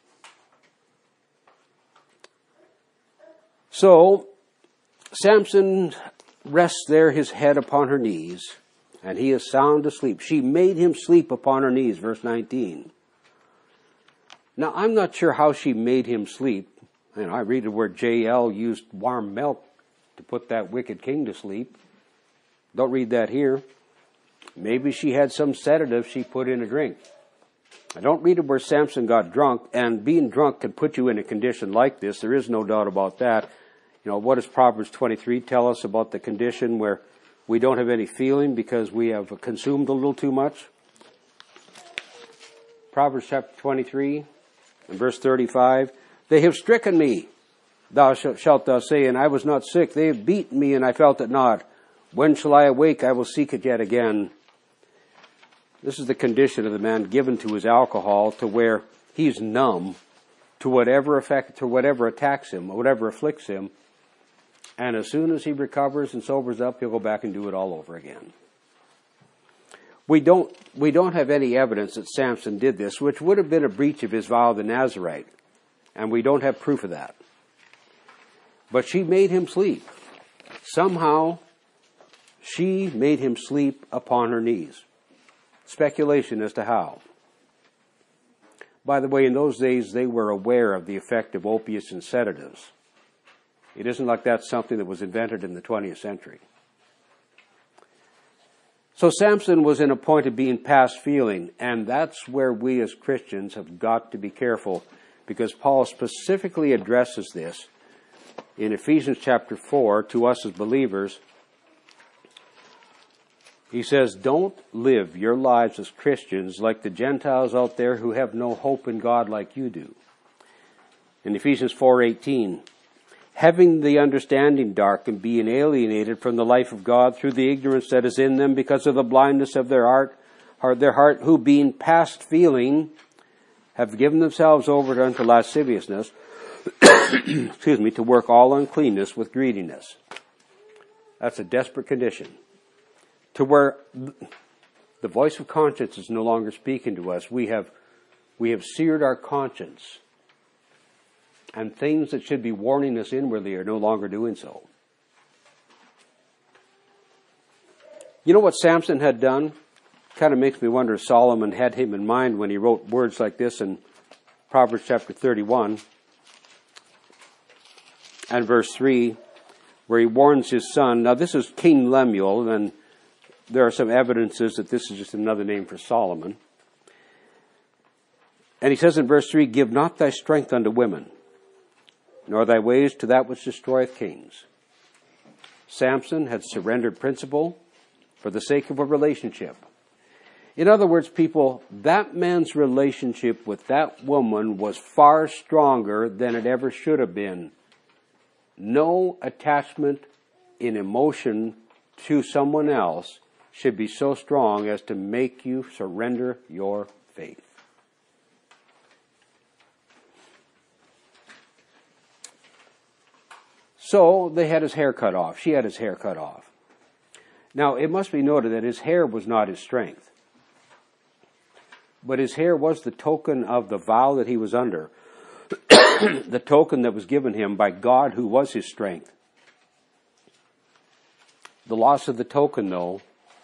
So, Samson rests there, his head upon her knees, and he is sound asleep. She made him sleep upon her knees, verse nineteen. Now, I'm not sure how she made him sleep. And I read where J L used warm milk to put that wicked king to sleep. Don't read that here. Maybe she had some sedative she put in a drink. I don't read it where Samson got drunk, and being drunk can put you in a condition like this. There is no doubt about that. You know, what does Proverbs twenty-three tell us about the condition where we don't have any feeling because we have consumed a little too much? Proverbs chapter twenty-three and verse thirty-five. They have stricken me, thou shalt thou say, and I was not sick. They have beaten me, and I felt it not. When shall I awake? I will seek it yet again. This is the condition of the man given to his alcohol, to where he's numb to whatever effect, to whatever attacks him, or whatever afflicts him. And as soon as he recovers and sobers up, he'll go back and do it all over again. We don't, we don't have any evidence that Samson did this, which would have been a breach of his vow of the Nazarite. And we don't have proof of that. But she made him sleep. Somehow, she made him sleep upon her knees. Speculation as to how. By the way, in those days, they were aware of the effect of opiates and sedatives. It isn't like that's something that was invented in the twentieth century. So Samson was in a point of being past feeling, and that's where we as Christians have got to be careful, because Paul specifically addresses this in Ephesians chapter four to us as believers. He says, don't live your lives as Christians like the Gentiles out there who have no hope in God like you do. In Ephesians four eighteen, having the understanding darkened, being alienated from the life of God through the ignorance that is in them because of the blindness of their heart, or their heart, who being past feeling, have given themselves over unto lasciviousness, excuse me, to work all uncleanness with greediness. That's a desperate condition. To where the voice of conscience is no longer speaking to us. We have, we have seared our conscience. And things that should be warning us inwardly are no longer doing so. You know what Samson had done? Kind of makes me wonder if Solomon had him in mind when he wrote words like this in Proverbs chapter thirty-one and verse three, where he warns his son. Now this is King Lemuel, and there are some evidences that this is just another name for Solomon. And he says in verse three, give not thy strength unto women, nor thy ways to that which destroyeth kings. Samson had surrendered principle for the sake of a relationship. In other words, people, that man's relationship with that woman was far stronger than it ever should have been. No attachment in emotion to someone else should be so strong as to make you surrender your faith. So they had his hair cut off. She had his hair cut off. Now, it must be noted that his hair was not his strength. But his hair was the token of the vow that he was under. The token that was given him by God, who was his strength. The loss of the token, though,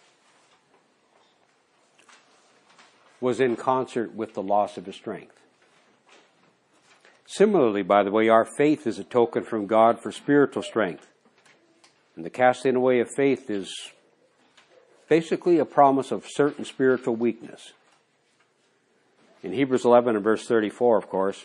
was in concert with the loss of his strength. Similarly, by the way, our faith is a token from God for spiritual strength. And the casting away of faith is basically a promise of certain spiritual weakness. In Hebrews eleven and verse thirty-four, of course,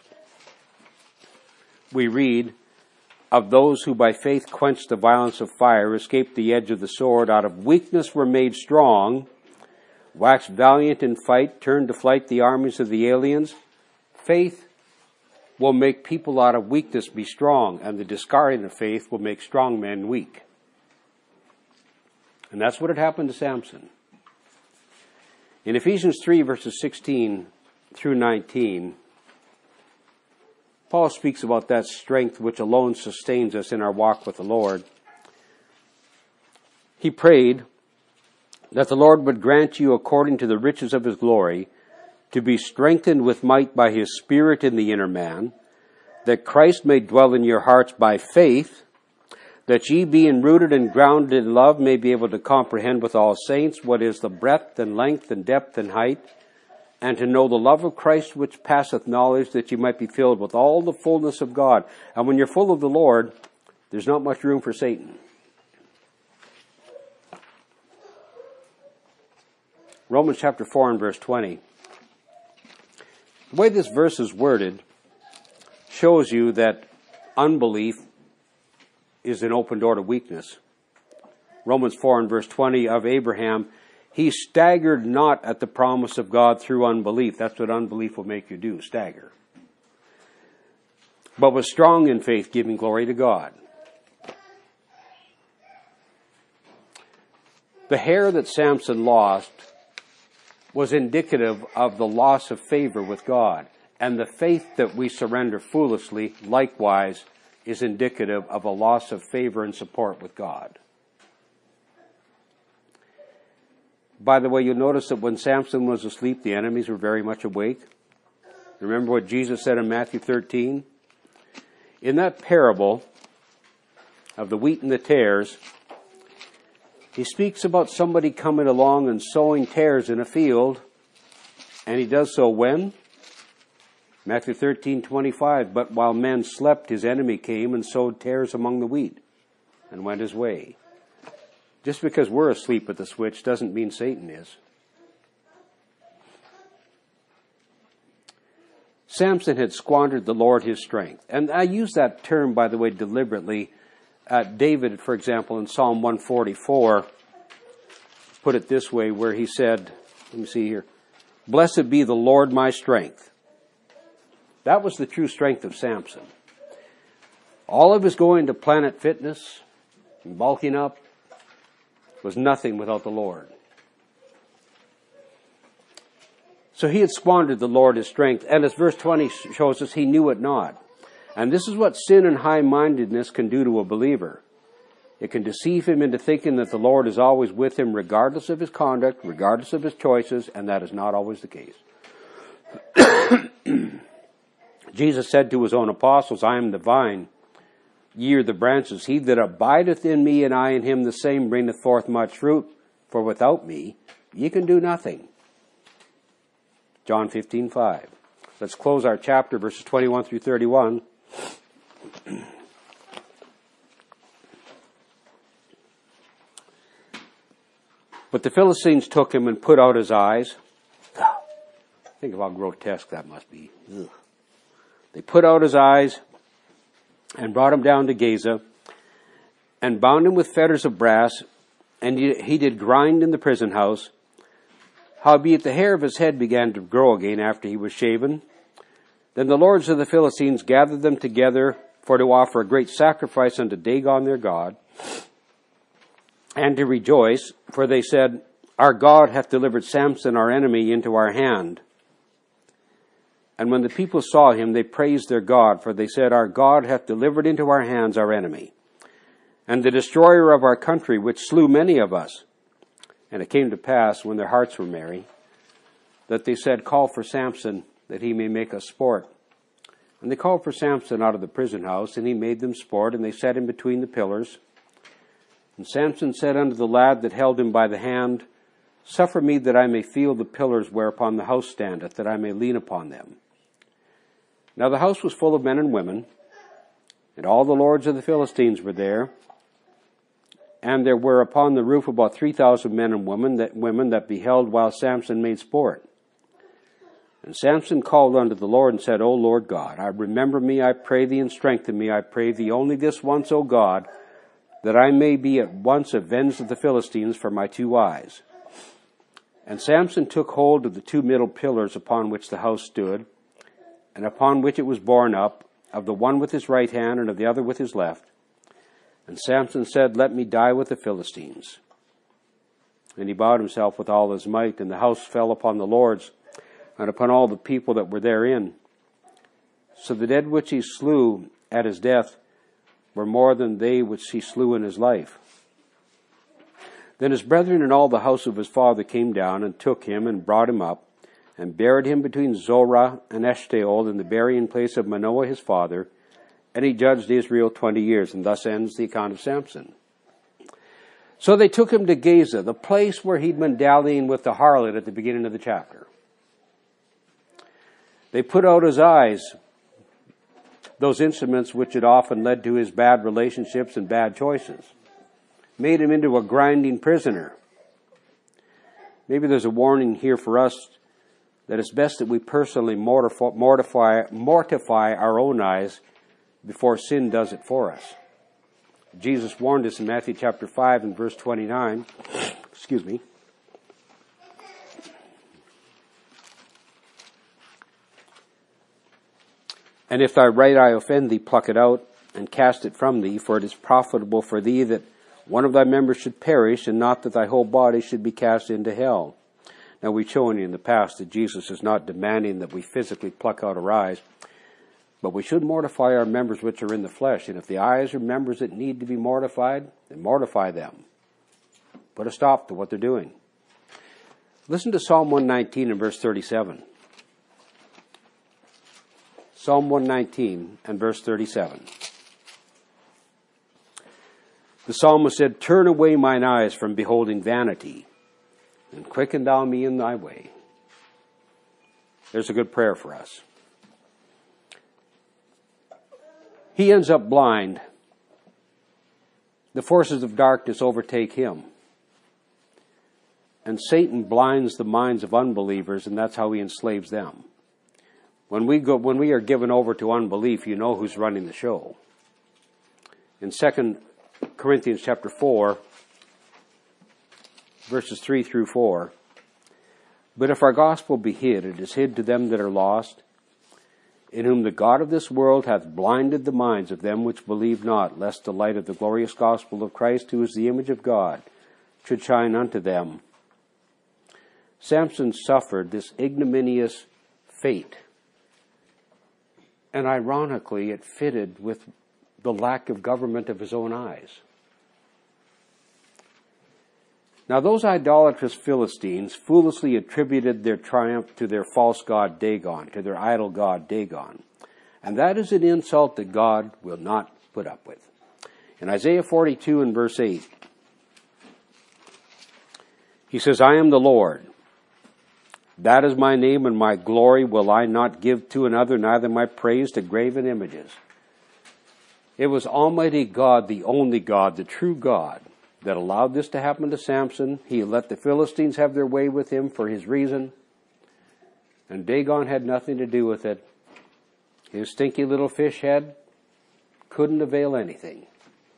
we read, of those who by faith quenched the violence of fire, escaped the edge of the sword, out of weakness were made strong, waxed valiant in fight, turned to flight the armies of the aliens. Faith will make people out of weakness be strong, and the discarding of faith will make strong men weak. And that's what had happened to Samson. In Ephesians three, verses sixteen through nineteen, Paul speaks about that strength which alone sustains us in our walk with the Lord. He prayed that the Lord would grant you, according to the riches of his glory, to be strengthened with might by his Spirit in the inner man, that Christ may dwell in your hearts by faith, that ye, being rooted and grounded in love, may be able to comprehend with all saints what is the breadth and length and depth and height, and to know the love of Christ which passeth knowledge, that ye might be filled with all the fullness of God. And when you're full of the Lord, there's not much room for Satan. Romans chapter four and verse twenty. The way this verse is worded shows you that unbelief is an open door to weakness. Romans four and verse twenty, of Abraham, he staggered not at the promise of God through unbelief. That's what unbelief will make you do, stagger. But was strong in faith, giving glory to God. The hair that Samson lost was indicative of the loss of favor with God. And the faith that we surrender foolishly, likewise, is indicative of a loss of favor and support with God. By the way, you'll notice that when Samson was asleep, the enemies were very much awake. Remember what Jesus said in Matthew thirteen? In that parable of the wheat and the tares, he speaks about somebody coming along and sowing tares in a field, and he does so when? Matthew thirteen twenty-five, but while men slept, his enemy came and sowed tares among the wheat and went his way. Just because we're asleep at the switch doesn't mean Satan is. Samson had squandered the Lord his strength. And I use that term, by the way, deliberately. Uh, David, for example, in Psalm one forty-four, put it this way, where he said, let me see here, blessed be the Lord my strength. That was the true strength of Samson. All of his going to Planet Fitness and bulking up was nothing without the Lord. So he had squandered the Lord his strength, and as verse twenty shows us, he knew it not. And this is what sin and high-mindedness can do to a believer. It can deceive him into thinking that the Lord is always with him regardless of his conduct, regardless of his choices, and that is not always the case. Jesus said to his own apostles, I am the vine, ye are the branches. He that abideth in me and I in him, the same bringeth forth much fruit. For without me ye can do nothing. John fifteen five. Let's close our chapter, verses twenty-one through thirty-one. But the Philistines took him and put out his eyes. Think of how grotesque that must be. Ugh. They put out his eyes and brought him down to Gaza and bound him with fetters of brass, and he, he did grind in the prison house. Howbeit the hair of his head began to grow again after he was shaven. Then the lords of the Philistines gathered them together for to offer a great sacrifice unto Dagon their god, and to rejoice, for they said, our God hath delivered Samson our enemy into our hand. And when the people saw him, they praised their God, for they said, our God hath delivered into our hands our enemy, and the destroyer of our country, which slew many of us. And it came to pass, when their hearts were merry, that they said, call for Samson, that he may make us sport. And they called for Samson out of the prison house, and he made them sport, and they set him between the pillars. And Samson said unto the lad that held him by the hand, suffer me that I may feel the pillars whereupon the house standeth, that I may lean upon them. Now the house was full of men and women, and all the lords of the Philistines were there. And there were upon the roof about three thousand men and women that, women that beheld while Samson made sport. And Samson called unto the Lord and said, O Lord God, I remember me, I pray thee, and strengthen me, I pray thee, only this once, O God, that I may be at once avenged of the Philistines for my two eyes. And Samson took hold of the two middle pillars upon which the house stood, and upon which it was borne up, of the one with his right hand and of the other with his left. And Samson said, let me die with the Philistines. And he bowed himself with all his might, and the house fell upon the lords, and upon all the people that were therein. So the dead which he slew at his death were more than they which he slew in his life. Then his brethren and all the house of his father came down, and took him, and brought him up, and buried him between Zorah and Eshtaol in the burying place of Manoah his father, and he judged Israel twenty years. And thus ends the account of Samson. So they took him to Gaza, the place where he'd been dallying with the harlot at the beginning of the chapter. They put out his eyes, those instruments which had often led to his bad relationships and bad choices. Made him into a grinding prisoner. Maybe there's a warning here for us that it's best that we personally mortify, mortify, mortify our own eyes before sin does it for us. Jesus warned us in Matthew chapter five and verse twenty-nine. Excuse me. And if thy right eye offend thee, pluck it out, and cast it from thee, for it is profitable for thee that one of thy members should perish, and not that thy whole body should be cast into hell. Now, we've shown you in the past that Jesus is not demanding that we physically pluck out our eyes, but we should mortify our members which are in the flesh. And if the eyes are members that need to be mortified, then mortify them. Put a stop to what they're doing. Listen to Psalm one nineteen and verse thirty-seven. Psalm one nineteen and verse thirty-seven. The psalmist said, "Turn away mine eyes from beholding vanity, and quicken thou me in thy way." There's a good prayer for us. He ends up blind. The forces of darkness overtake him. And Satan blinds the minds of unbelievers, and that's how he enslaves them. When we go, when we are given over to unbelief, you know who's running the show. In Second Corinthians chapter four, verses three through four, "But if our gospel be hid, it is hid to them that are lost, in whom the God of this world hath blinded the minds of them which believe not, lest the light of the glorious gospel of Christ, who is the image of God, should shine unto them." Samson suffered this ignominious fate. And ironically, it fitted with the lack of government of his own eyes. Now, those idolatrous Philistines foolishly attributed their triumph to their false god Dagon, to their idol god Dagon. And that is an insult that God will not put up with. In Isaiah forty-two and verse eight, he says, "I am the Lord. That is my name, and my glory will I not give to another, neither my praise to graven images." It was Almighty God, the only God, the true God, that allowed this to happen to Samson. He let the Philistines have their way with him for his reason, and Dagon had nothing to do with it. His stinky little fish head couldn't avail anything.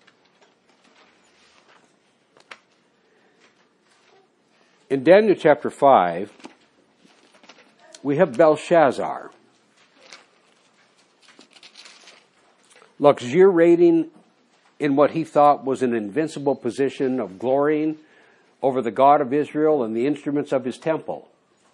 In Daniel chapter five, we have Belshazzar, luxuriating in what he thought was an invincible position of glorying over the God of Israel and the instruments of his temple.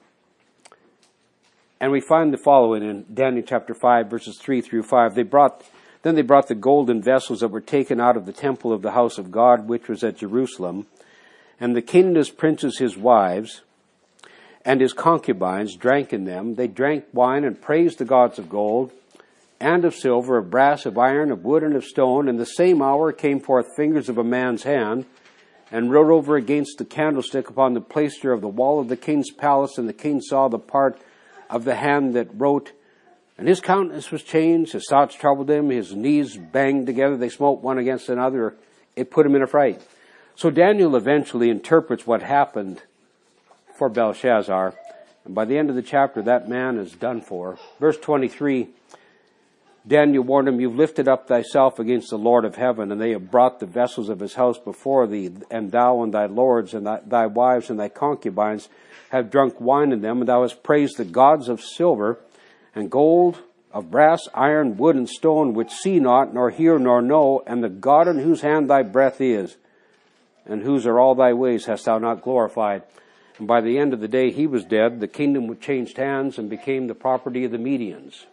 And we find the following in Daniel chapter five, verses three through five. They brought, then they brought the golden vessels that were taken out of the temple of the house of God, which was at Jerusalem, and the king and his princes, his wives, and his concubines drank in them. They drank wine and praised the gods of gold, and of silver, of brass, of iron, of wood, and of stone. In the same hour came forth fingers of a man's hand, and wrote over against the candlestick upon the plaister of the wall of the king's palace. And the king saw the part of the hand that wrote, and his countenance was changed, his thoughts troubled him, his knees banged together, they smote one against another. It put him in a fright. So Daniel eventually interprets what happened for Belshazzar, and by the end of the chapter, that man is done for. Verse twenty-three, Daniel warned him, "You've lifted up thyself against the Lord of heaven, and they have brought the vessels of his house before thee, and thou and thy lords and thy, thy wives and thy concubines have drunk wine in them, and thou hast praised the gods of silver and gold, of brass, iron, wood, and stone, which see not, nor hear, nor know, and the God in whose hand thy breath is." and whose are all thy ways hast thou not glorified? And by the end of the day he was dead. The kingdom changed hands and became the property of the Medians.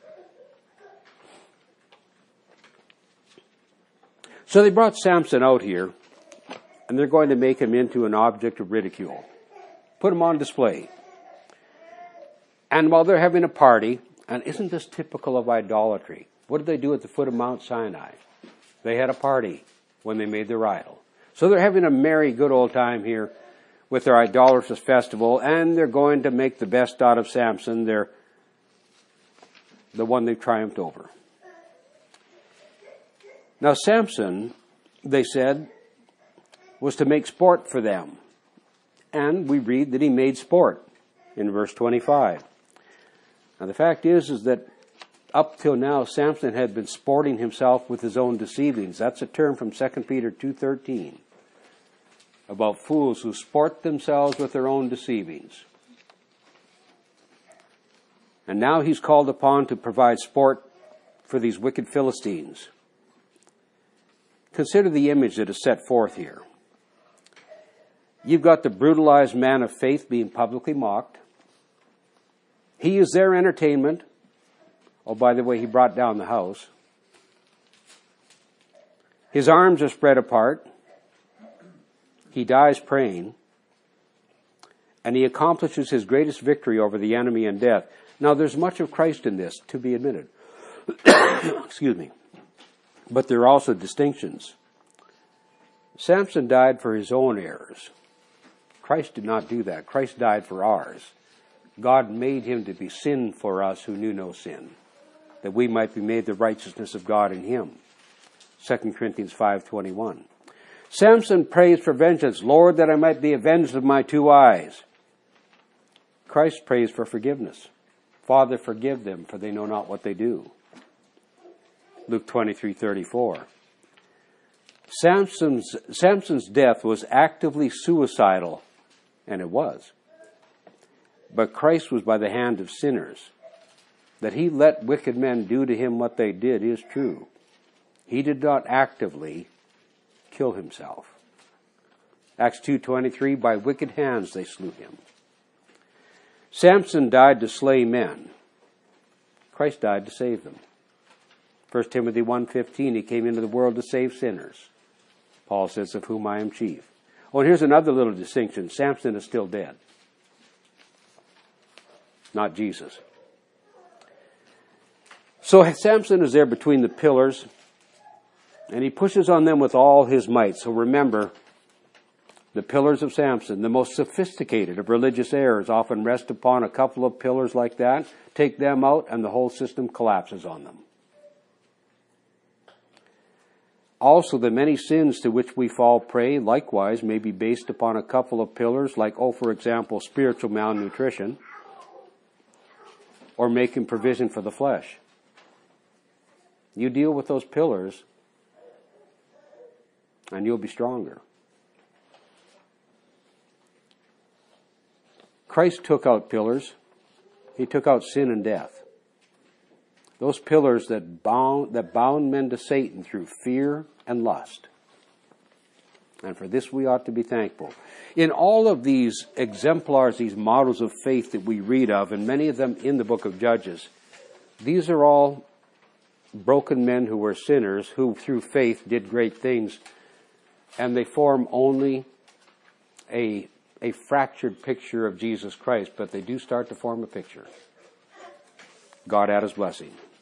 So they brought Samson out here, and they're going to make him into an object of ridicule. Put him on display. And while they're having a party, and isn't this typical of idolatry? What did they do at the foot of Mount Sinai? They had a party when they made their idol. So they're having a merry, good old time here with their idolatrous festival, and they're going to make the best out of Samson. They're the one they've triumphed over. Now Samson, they said, was to make sport for them. And we read that he made sport in verse twenty-five. Now the fact is, is that up till now, Samson had been sporting himself with his own deceivings. That's a term from Second Peter two thirteen. About fools who sport themselves with their own deceivings. And now he's called upon to provide sport for these wicked Philistines. Consider the image that is set forth here. You've got the brutalized man of faith being publicly mocked. He is their entertainment. Oh, by the way, he brought down the house. His arms are spread apart. He dies praying. And he accomplishes his greatest victory over the enemy and death. Now, there's much of Christ in this, to be admitted. Excuse me. But there are also distinctions. Samson died for his own errors. Christ did not do that. Christ died for ours. God made him to be sin for us who knew no sin, that we might be made the righteousness of God in him. Second Corinthians five twenty-one. Samson prays for vengeance. Lord, that I might be avenged of my two eyes. Christ prays for forgiveness. Father, forgive them, for they know not what they do. Luke twenty-three thirty-four. Samson's, Samson's death was actively suicidal, and it was. But Christ was by the hand of sinners. That he let wicked men do to him what they did is true. He did not actively kill himself. Acts two twenty-three, by wicked hands they slew him. Samson died to slay men. Christ died to save them. First Timothy one fifteen, he came into the world to save sinners. Paul says, of whom I am chief. Oh, and here's another little distinction. Samson is still dead. Not Jesus. So Samson is there between the pillars, and he pushes on them with all his might. So remember, the pillars of Samson, the most sophisticated of religious errors, often rest upon a couple of pillars like that. Take them out, and the whole system collapses on them. Also, the many sins to which we fall prey, likewise, may be based upon a couple of pillars, like, oh, for example, spiritual malnutrition, or making provision for the flesh. You deal with those pillars, and you'll be stronger. Christ took out pillars. He took out sin and death. Those pillars that bound, that bound men to Satan through fear and lust. And for this we ought to be thankful. In all of these exemplars, these models of faith that we read of, and many of them in the book of Judges, these are all broken men who were sinners, who through faith did great things, and they form only a, a fractured picture of Jesus Christ, but they do start to form a picture. God add his blessing.